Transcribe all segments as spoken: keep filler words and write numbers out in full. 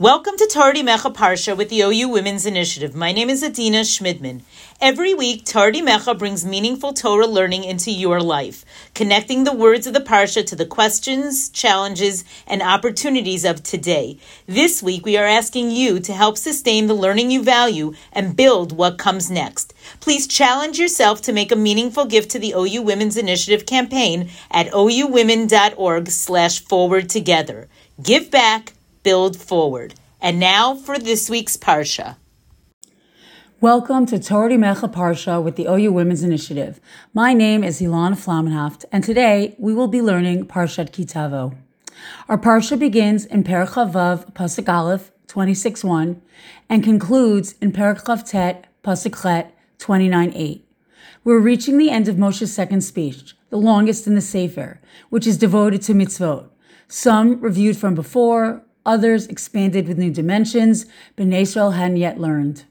Welcome to Tardi Mecha Parsha with the O U Women's Initiative. My name is Adina Schmidman. Every week, Tardi Mecha brings meaningful Torah learning into your life, connecting the words of the Parsha to the questions, challenges, and opportunities of today. This week, we are asking you to help sustain the learning you value and build what comes next. Please challenge yourself to make a meaningful gift to the O U Women's Initiative campaign at ouwomen.org slash forward together. Give back, build forward. And now for this week's Parsha. Welcome to Tardi Mecha Parsha with the O U Women's Initiative. My name is Ilana Flamenhaft, and today we will be learning Parshat Ki Tavo. Our Parsha begins in Perek Vav, Pasuk Aleph, twenty-six one, and concludes in Perek Chav Tet, Pasuk Chet, twenty-nine eight. We're reaching the end of Moshe's second speech, the longest in the Sefer, which is devoted to mitzvot. Some reviewed from before, others expanded with new dimensions Bnei Israel hadn't yet learned.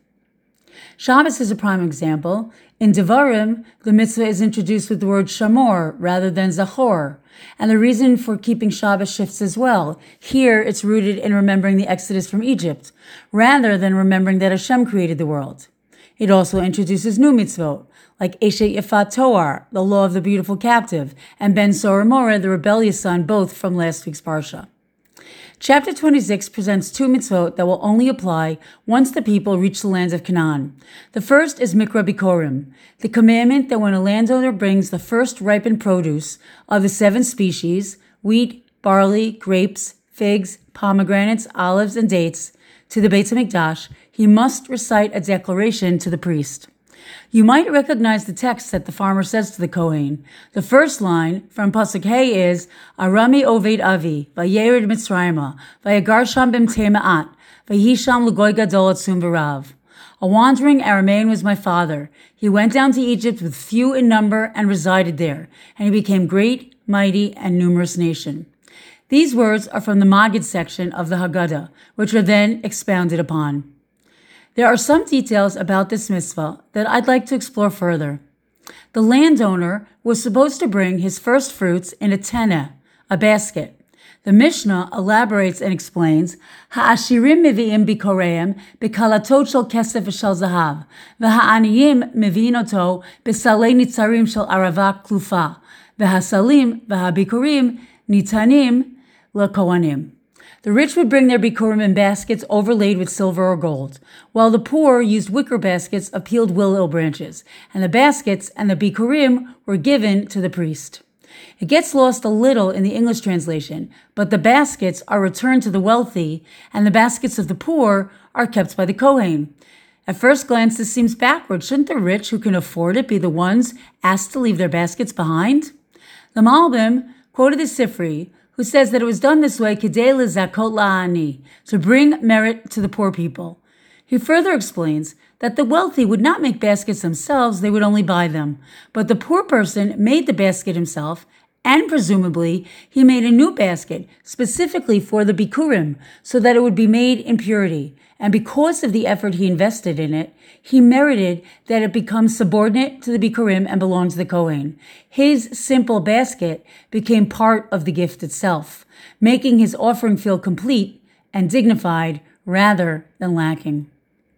Shabbos is a prime example. In Devarim, the mitzvah is introduced with the word shamor rather than zachor, and the reason for keeping Shabbos shifts as well. Here, it's rooted in remembering the Exodus from Egypt, rather than remembering that Hashem created the world. It also introduces new mitzvot, like Eshet Yafat Toar, the law of the beautiful captive, and Ben Sora Moreh, the rebellious son, both from last week's Parsha. Chapter twenty-six presents two mitzvot that will only apply once the people reach the land of Canaan. The first is Mikra Bikorim, the commandment that when a landowner brings the first ripened produce of the seven species, wheat, barley, grapes, figs, pomegranates, olives, and dates, to the Beit HaMikdash, he must recite a declaration to the priest. You might recognize the text that the farmer says to the Kohen. The first line from Pasuk Hey is, Arami Oved Avi, Vayered Mitzrayma, Vayagar Sham B'mtei Ma'at, Vayisham L'goy Gadol Atzum V'rav. A wandering Aramean was my father. He went down to Egypt with few in number and resided there, and he became great, mighty, and numerous nation. These words are from the Magid section of the Haggadah, which are then expounded upon. There are some details about this mitzvah that I'd like to explore further. The landowner was supposed to bring his first fruits in a teneh, a basket. The Mishnah elaborates and explains, Ha'ashirim mevi'im bikoreim bekalatot shel kesef v'shel zahav, v'ha'aniyim mevi'in oto b'salei nitzarim shel arava klufa, v'hasalim v'habikorim nitanim lekohanim. The rich would bring their bikurim in baskets overlaid with silver or gold, while the poor used wicker baskets of peeled willow branches, and the baskets and the bikurim were given to the priest. It gets lost a little in the English translation, but the baskets are returned to the wealthy, and the baskets of the poor are kept by the Kohen. At first glance, this seems backward. Shouldn't the rich who can afford it be the ones asked to leave their baskets behind? The Malbim quoted the Sifri, who says that it was done this way, Kedei lezakot la'ani, to bring merit to the poor people. He further explains that the wealthy would not make baskets themselves, they would only buy them. But the poor person made the basket himself, and presumably he made a new basket specifically for the bikurim, so that it would be made in purity. And because of the effort he invested in it, he merited that it become subordinate to the bikurim and belonged to the Kohen. His simple basket became part of the gift itself, making his offering feel complete and dignified rather than lacking.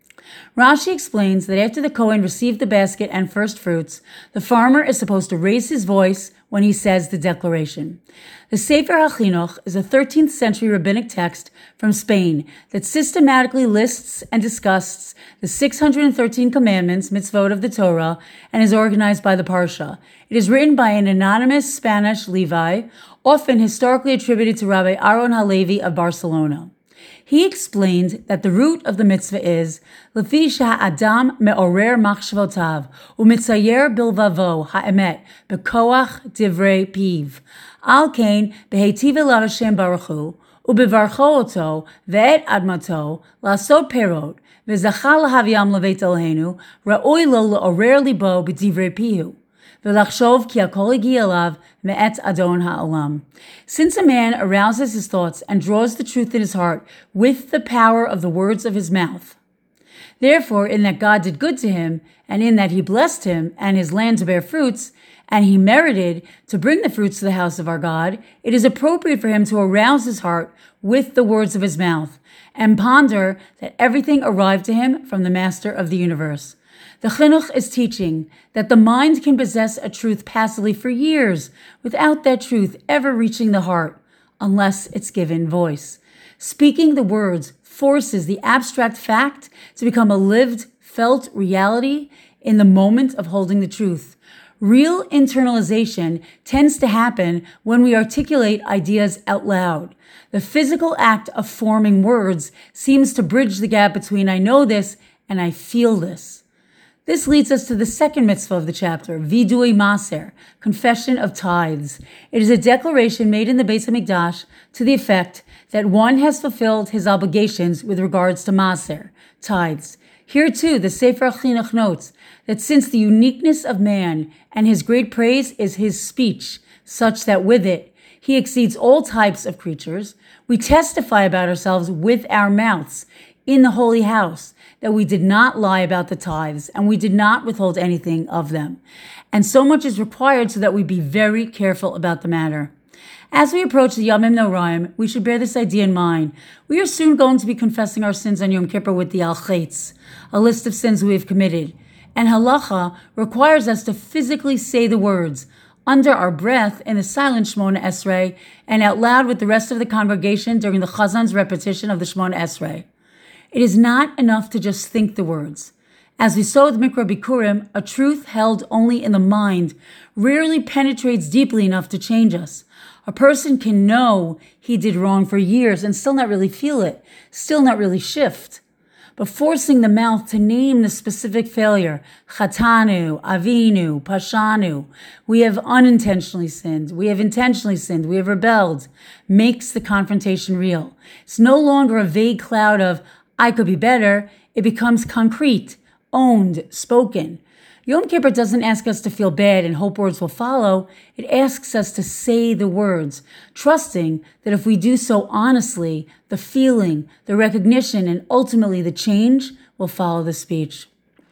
Rashi explains that after the Kohen received the basket and first fruits, the farmer is supposed to raise his voice when he says the declaration. The Sefer HaChinuch is a thirteenth century rabbinic text from Spain that systematically lists and discusses the six hundred thirteen commandments, mitzvot of the Torah, and is organized by the Parsha. It is written by an anonymous Spanish Levi, often historically attributed to Rabbi Aaron HaLevi of Barcelona. He explained that the root of the mitzvah is Lefi sha'adam me'orer machshavotav u'mitzayer bilvavo ha'emet bekoach divrei piv al kain behetiv elav Hashem baruch hu u'bevarcho oto ve'et admato lasot perot ve'zachal lahaviam levet Eloheinu ra'oi lo le'orer libo b'divrei pihu. V'lachshov ki hakol hagi elav me'et Adon ha'olam. Since a man arouses his thoughts and draws the truth in his heart with the power of the words of his mouth, therefore, in that God did good to him, and in that he blessed him and his land to bear fruits, and he merited to bring the fruits to the house of our God, it is appropriate for him to arouse his heart with the words of his mouth and ponder that everything arrived to him from the master of the universe. The chinuch is teaching that the mind can possess a truth passively for years without that truth ever reaching the heart, unless it's given voice. Speaking the words forces the abstract fact to become a lived, felt reality in the moment of holding the truth. Real internalization tends to happen when we articulate ideas out loud. The physical act of forming words seems to bridge the gap between I know this and I feel this. This leads us to the second mitzvah of the chapter, Vidui Maser, confession of tithes. It is a declaration made in the Beis HaMikdash to the effect that one has fulfilled his obligations with regards to Maser, tithes. Here too, the Sefer Chinuch notes that since the uniqueness of man and his great praise is his speech, such that with it he exceeds all types of creatures, we testify about ourselves with our mouths in the holy house that we did not lie about the tithes and we did not withhold anything of them. And so much is required so that we be very careful about the matter. As we approach the Yamim Noraim, we should bear this idea in mind. We are soon going to be confessing our sins on Yom Kippur with the Al-Chetz, a list of sins we have committed. And halacha requires us to physically say the words under our breath in the silent Shemona Esrei and out loud with the rest of the congregation during the Chazan's repetition of the Shemona Esrei. It is not enough to just think the words. As we saw with Mikra Bikurim, a truth held only in the mind rarely penetrates deeply enough to change us. A person can know he did wrong for years and still not really feel it, still not really shift. But forcing the mouth to name the specific failure, chatanu, avinu, pashanu, we have unintentionally sinned, we have intentionally sinned, we have rebelled, makes the confrontation real. It's no longer a vague cloud of, I could be better. It becomes concrete, owned, spoken. Yom Kippur doesn't ask us to feel bad and hope words will follow. It asks us to say the words, trusting that if we do so honestly, the feeling, the recognition, and ultimately the change will follow the speech.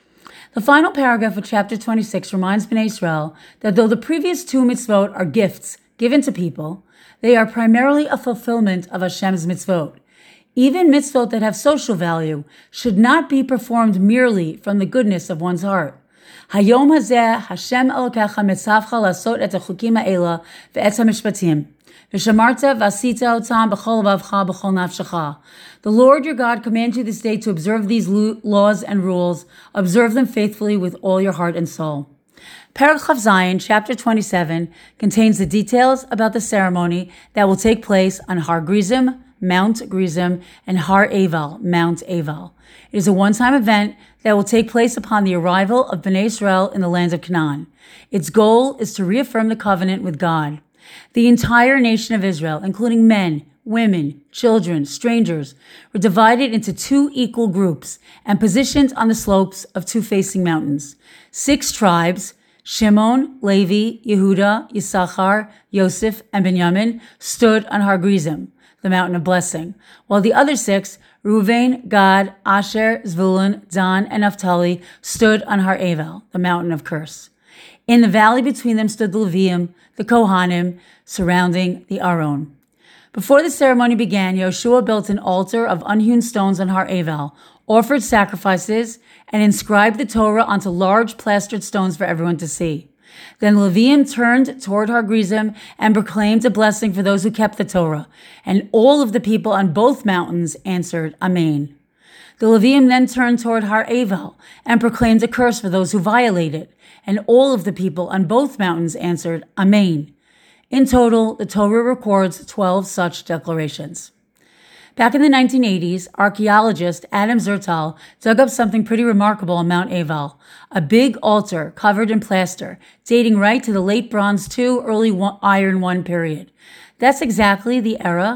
The final paragraph of chapter twenty-six reminds Bnei Israel that though the previous two mitzvot are gifts given to people, they are primarily a fulfillment of Hashem's mitzvot. Even mitzvot that have social value should not be performed merely from the goodness of one's heart. Hayom hazeh Hashem Elokecha mitzavcha lasot et hachukim ha'ela ve'et hamishpatim v'shamarta v'asita otam b'chol vavcha b'chol nafshecha. The Lord your God commands you this day to observe these laws and rules. Observe them faithfully with all your heart and soul. Perek Chav Zayin, chapter twenty-seven, contains the details about the ceremony that will take place on Har Gerizim, Mount Gerizim, and Har Eval, Mount Eval. It is a one-time event that will take place upon the arrival of Bnei Israel in the land of Canaan. Its goal is to reaffirm the covenant with God. The entire nation of Israel, including men, women, children, strangers, were divided into two equal groups and positioned on the slopes of two facing mountains. Six tribes, Shimon, Levi, Yehuda, Yisachar, Yosef, and Benjamin, stood on Har Gerizim, the mountain of blessing, while the other six, Reuven, Gad, Asher, Zvulun, Dan, and Naphtali, stood on Har Eval, the mountain of curse. In the valley between them stood the Leviim, the Kohanim, surrounding the Aron. Before the ceremony began, Yoshua built an altar of unhewn stones on Har Eval, offered sacrifices, and inscribed the Torah onto large plastered stones for everyone to see. Then Leviim turned toward Har Gerizim and proclaimed a blessing for those who kept the Torah, and all of the people on both mountains answered, Amen. The Leviim then turned toward Har Eval and proclaimed a curse for those who violate it, and all of the people on both mountains answered, Amen. In total, the Torah records twelve such declarations. Back in the nineteen eighties, archaeologist Adam Zertal dug up something pretty remarkable on Mount Eval, a big altar covered in plaster, dating right to the late Bronze two, early Iron one period. That's exactly the era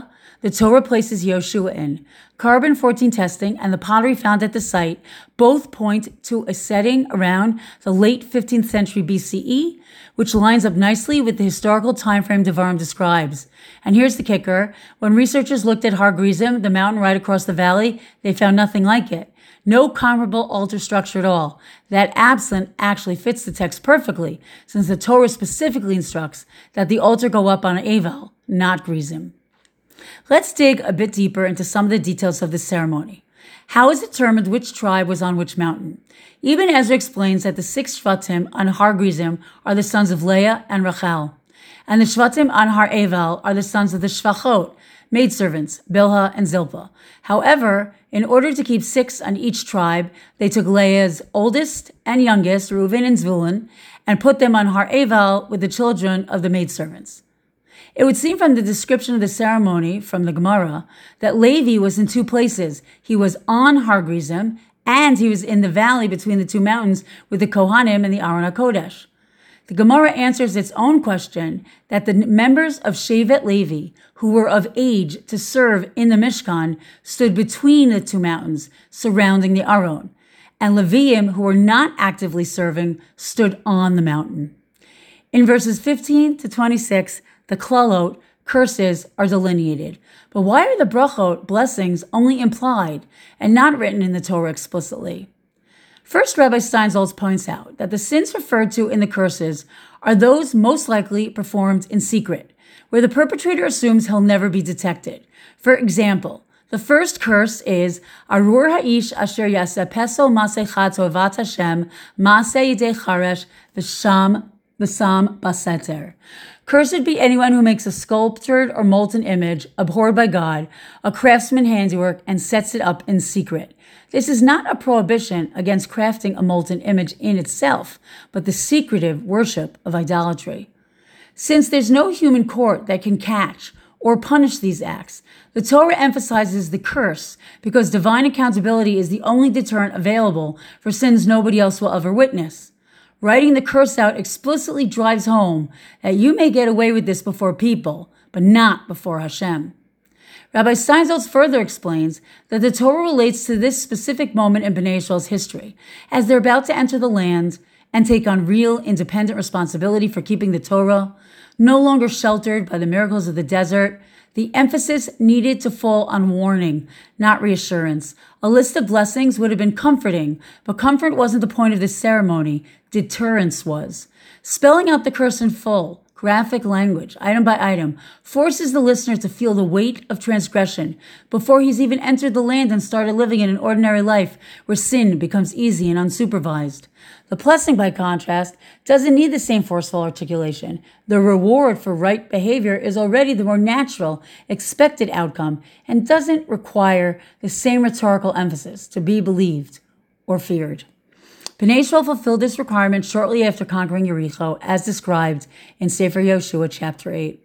the Torah places Yoshua in. Carbon fourteen testing and the pottery found at the site both point to a setting around the late fifteenth century B C E, which lines up nicely with the historical timeframe Devarim describes. And here's the kicker. When researchers looked at Har Gerizim, the mountain right across the valley, they found nothing like it. No comparable altar structure at all. That absent actually fits the text perfectly, since the Torah specifically instructs that the altar go up on Eval, not Gerizim. Let's dig a bit deeper into some of the details of this ceremony. How is it determined which tribe was on which mountain? Ibn Ezra explains that the six Shvatim on Har Gerizim are the sons of Leah and Rachel, and the Shvatim on Har Eval are the sons of the Shvachot, maidservants, Bilhah and Zilpah. However, in order to keep six on each tribe, they took Leah's oldest and youngest, Reuven and Zvulun, and put them on Har Eval with the children of the maidservants. It would seem from the description of the ceremony from the Gemara that Levi was in two places. He was on Har Gerizim, and he was in the valley between the two mountains with the Kohanim and the Aron HaKodesh. The Gemara answers its own question that the members of Shevet Levi, who were of age to serve in the Mishkan, stood between the two mountains surrounding the Aron, and Leviim, who were not actively serving, stood on the mountain. In verses fifteen to twenty-six, the klalot, curses, are delineated. But why are the brachot, blessings, only implied and not written in the Torah explicitly? First, Rabbi Steinsaltz points out that the sins referred to in the curses are those most likely performed in secret, where the perpetrator assumes he'll never be detected. For example, the first curse is Arur ha'ish asher yaseh peso maseh tovat Hashem maseh yidei charesh v'sham v'sam baseter. Cursed be anyone who makes a sculptured or molten image abhorred by God, a craftsman's handiwork, and sets it up in secret. This is not a prohibition against crafting a molten image in itself, but the secretive worship of idolatry. Since there's no human court that can catch or punish these acts, the Torah emphasizes the curse because divine accountability is the only deterrent available for sins nobody else will ever witness. Writing the curse out explicitly drives home that you may get away with this before people, but not before Hashem. Rabbi Steinsaltz further explains that the Torah relates to this specific moment in Bnei Israel's history, as they're about to enter the land and take on real, independent responsibility for keeping the Torah, no longer sheltered by the miracles of the desert. The emphasis needed to fall on warning, not reassurance. A list of blessings would have been comforting, but comfort wasn't the point of this ceremony. Deterrence was. Spelling out the curse in full, graphic language, item by item, forces the listener to feel the weight of transgression before he's even entered the land and started living in an ordinary life where sin becomes easy and unsupervised. The blessing, by contrast, doesn't need the same forceful articulation. The reward for right behavior is already the more natural, expected outcome and doesn't require the same rhetorical emphasis to be believed or feared. Bnei Israel fulfilled this requirement shortly after conquering Yericho, as described in Sefer Yoshua, chapter eight.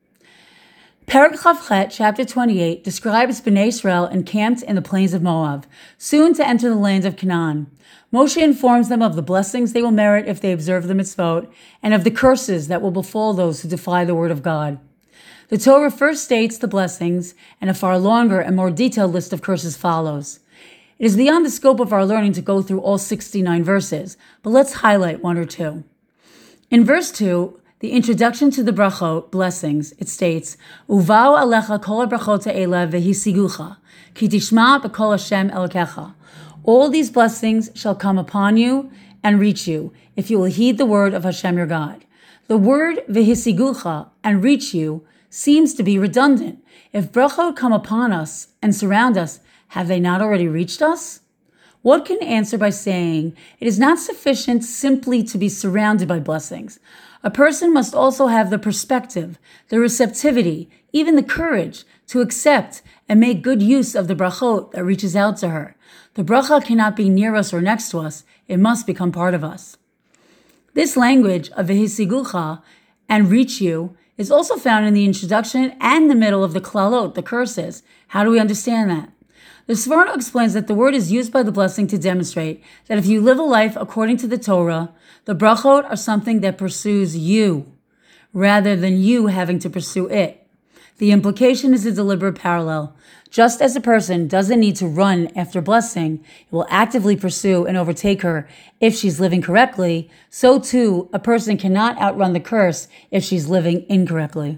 Perek Chavchet, chapter twenty-eight, describes Bnei Israel encamped in the plains of Moab, soon to enter the land of Canaan. Moshe informs them of the blessings they will merit if they observe the mitzvot, and of the curses that will befall those who defy the word of God. The Torah first states the blessings, and a far longer and more detailed list of curses follows. It is beyond the scope of our learning to go through all sixty-nine verses, but let's highlight one or two. In verse two, the introduction to the brachot, blessings, it states, Uvau alecha kol brachot ha'ela vehisigucha, ki tishma b'kol Hashem elokecha. All these blessings shall come upon you and reach you, if you will heed the word of Hashem your God. The word vehisigucha and reach you seems to be redundant. If brachot come upon us and surround us, have they not already reached us? One can answer by saying, it is not sufficient simply to be surrounded by blessings. A person must also have the perspective, the receptivity, even the courage to accept and make good use of the brachot that reaches out to her. The bracha cannot be near us or next to us. It must become part of us. This language of vehisigucha and reach you is also found in the introduction and the middle of the klalot, the curses. How do we understand that? The Sforno explains that the word is used by the blessing to demonstrate that if you live a life according to the Torah, the brachot are something that pursues you, rather than you having to pursue it. The implication is a deliberate parallel. Just as a person doesn't need to run after blessing, it will actively pursue and overtake her if she's living correctly, so too a person cannot outrun the curse if she's living incorrectly.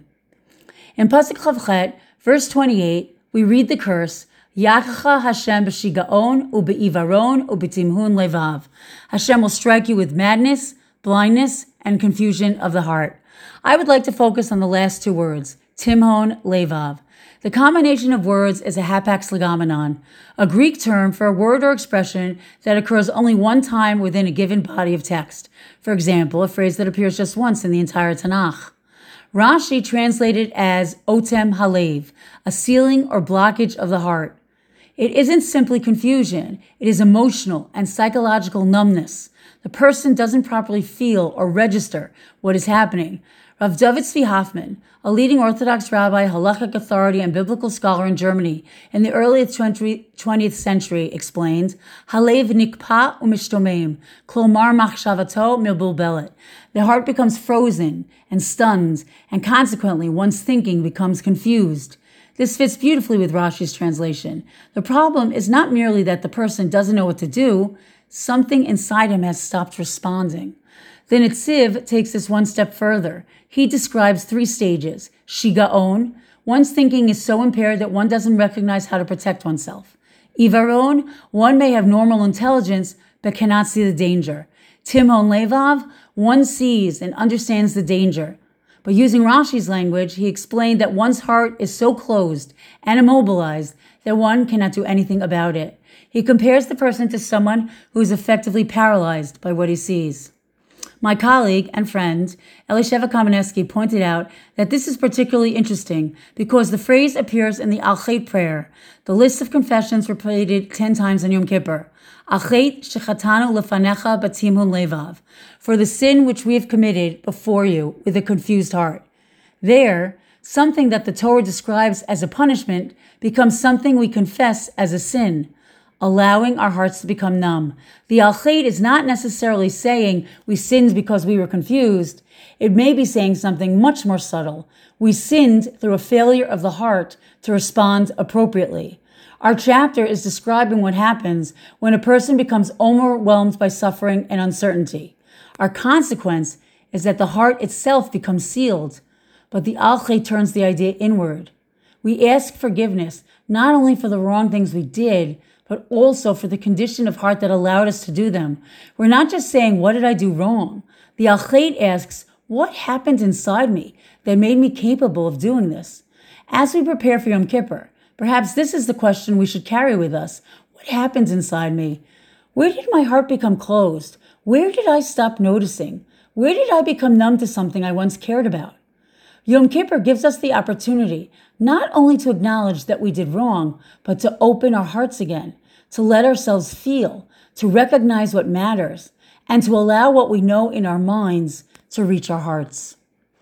In Pasuk Chavchet, verse twenty-eight, we read the curse, Yachacha Hashem b'shigaon u'be'ivaron u'betimhun levav. Hashem will strike you with madness, blindness, and confusion of the heart. I would like to focus on the last two words, timhon levav. The combination of words is a hapax legomenon, a Greek term for a word or expression that occurs only one time within a given body of text. For example, a phrase that appears just once in the entire Tanakh. Rashi translated as otem halev, a sealing or blockage of the heart. It isn't simply confusion, it is emotional and psychological numbness. The person doesn't properly feel or register what is happening. Rav David Zvi Hoffman, a leading Orthodox rabbi, halachic authority, and biblical scholar in Germany in the early twentieth century, explained, Halev nikpa umishtomem, klomar machshavato milbulbelet. The heart becomes frozen and stunned, and consequently one's thinking becomes confused. This fits beautifully with Rashi's translation. The problem is not merely that the person doesn't know what to do, something inside him has stopped responding. The Netziv takes this one step further. He describes three stages. Shigaon, one's thinking is so impaired that one doesn't recognize how to protect oneself. Ivaron, one may have normal intelligence but cannot see the danger. Timhon Levav, one sees and understands the danger. But using Rashi's language, he explained that one's heart is so closed and immobilized that one cannot do anything about it. He compares the person to someone who is effectively paralyzed by what he sees. My colleague and friend, Elisheva Kamenetsky, pointed out that this is particularly interesting because the phrase appears in the Al-Chet prayer, the list of confessions repeated ten times on Yom Kippur. Al-Chet shechatanu lefanecha batimhun levav, for the sin which we have committed before you with a confused heart. There, something that the Torah describes as a punishment becomes something we confess as a sin, allowing our hearts to become numb. The Al-Chet is not necessarily saying we sinned because we were confused. It may be saying something much more subtle. We sinned through a failure of the heart to respond appropriately. Our chapter is describing what happens when a person becomes overwhelmed by suffering and uncertainty. Our consequence is that the heart itself becomes sealed, but the Al-Chet turns the idea inward. We ask forgiveness not only for the wrong things we did, but also for the condition of heart that allowed us to do them. We're not just saying, what did I do wrong? The Al-Chet asks, what happened inside me that made me capable of doing this? As we prepare for Yom Kippur, perhaps this is the question we should carry with us. What happened inside me? Where did my heart become closed? Where did I stop noticing? Where did I become numb to something I once cared about? Yom Kippur gives us the opportunity not only to acknowledge that we did wrong, but to open our hearts again, to let ourselves feel, to recognize what matters, and to allow what we know in our minds to reach our hearts.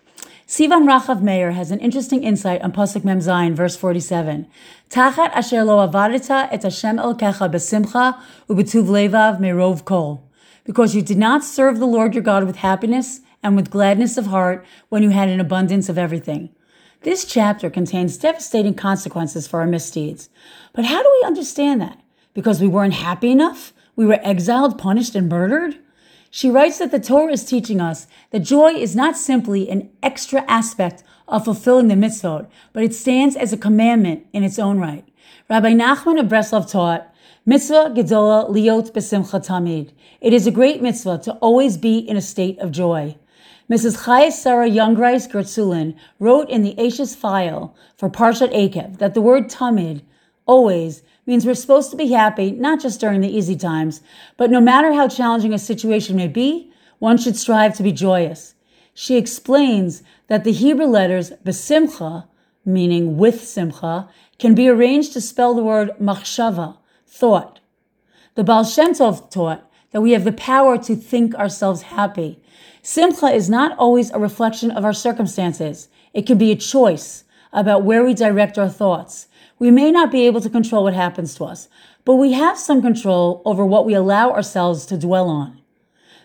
Sivan Rachav Meir has an interesting insight on Pasuk Mem Zayin, verse forty-seven. Tachat asher lo avadeta et Hashem elkecha besimcha ubetuv levav merov kol. Because you did not serve the Lord your God with happiness and with gladness of heart when you had an abundance of everything. This chapter contains devastating consequences for our misdeeds. But how do we understand that? Because we weren't happy enough? We were exiled, punished, and murdered? She writes that the Torah is teaching us that joy is not simply an extra aspect of fulfilling the mitzvot, but it stands as a commandment in its own right. Rabbi Nachman of Breslov taught, Mitzvah gedola liot besimcha tamid. It is a great mitzvah to always be in a state of joy. Missus Chaya Sarah Youngreis Gertzulin wrote in the Ashes file for Parshat Akev that the word tamid, always, means we're supposed to be happy, not just during the easy times, but no matter how challenging a situation may be, one should strive to be joyous. She explains that the Hebrew letters besimcha, meaning with simcha, can be arranged to spell the word machshava, thought. The Baal Shem Tov taught that we have the power to think ourselves happy. Simcha is not always a reflection of our circumstances. It can be a choice about where we direct our thoughts. We may not be able to control what happens to us, but we have some control over what we allow ourselves to dwell on.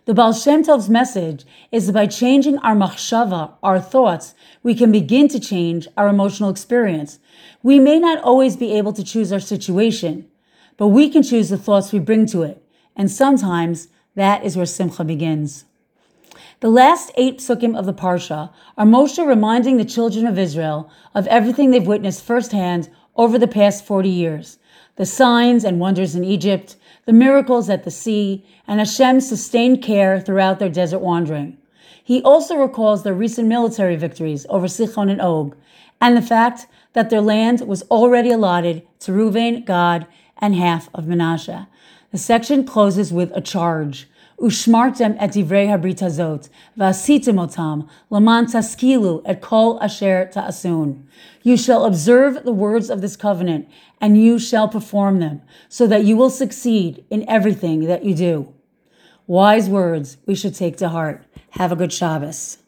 The Baal Shem Tov's message is that by changing our machshava, our thoughts, we can begin to change our emotional experience. We may not always be able to choose our situation, but we can choose the thoughts we bring to it. And sometimes that is where simcha begins. The last eight psukim of the Parsha are Moshe reminding the children of Israel of everything they've witnessed firsthand over the past forty years. The signs and wonders in Egypt, the miracles at the sea, and Hashem's sustained care throughout their desert wandering. He also recalls their recent military victories over Sichon and Og, and the fact that their land was already allotted to Reuven, Gad, and half of Manasseh. The section closes with a charge. Ushmartem et divrei habrit hazot, v'asitem otam, laman taskilu et kol asher ta'asun. You shall observe the words of this covenant, and you shall perform them, so that you will succeed in everything that you do. Wise words we should take to heart. Have a good Shabbos.